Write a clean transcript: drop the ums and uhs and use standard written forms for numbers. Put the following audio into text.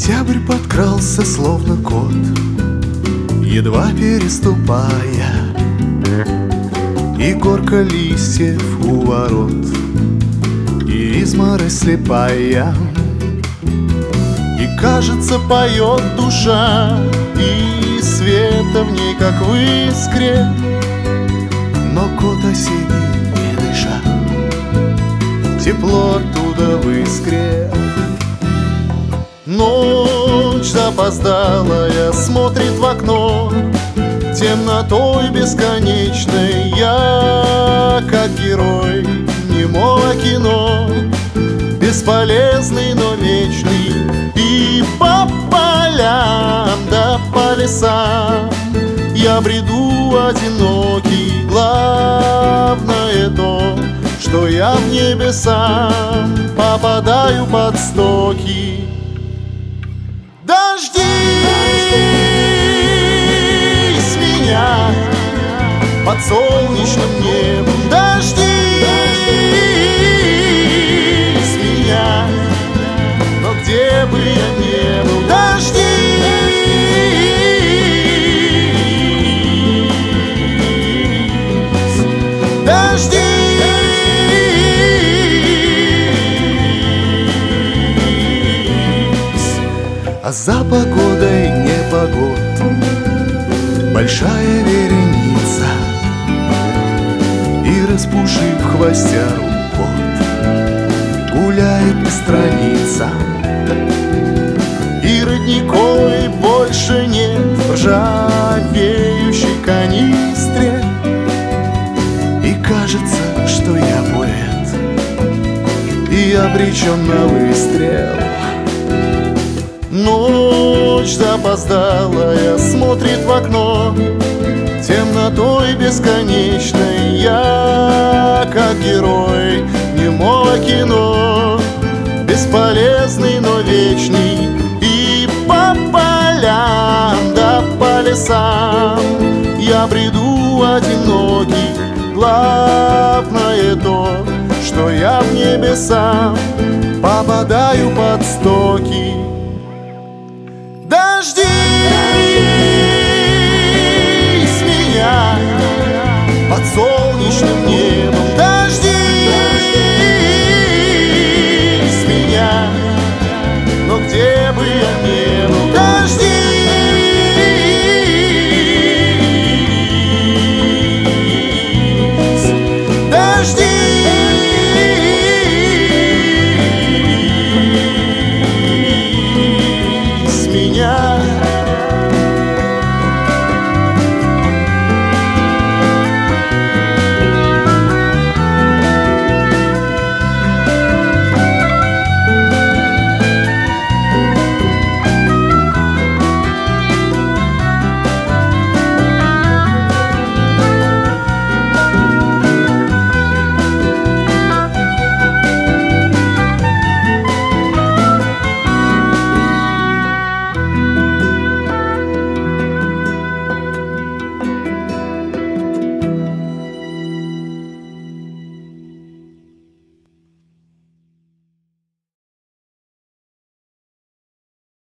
Октябрь подкрался, словно кот, едва переступая, и горка листьев у ворот, и изморозь слепая. И, кажется, поет душа, и света в ней, как в искре. Но кот осенний, не дыша, тепло оттуда в искре. Ночь запоздалая смотрит в окно, темнотой бесконечной я, как герой немого кино, бесполезный, но вечный. И по полям да по лесам я бреду одинокий. Главное то, что я в небесам попадаю под стоки. Дождись меня под солнечным небом, дождись меня, но где бы я ни был, дождись, дождись. А за погодой непогод большая вереница, и распушив хвостяру кот гуляет по страницам. И родниковой больше нет в ржавеющей канистре. И кажется, что я поэт и обречен на выстрел. Ночь запоздалая смотрит в окно, темнотой бесконечной я, как герой немого кино, бесполезный, но вечный. И по полям да по лесам я бреду одинокий. Главное то, что я в небеса попадаю под стоки.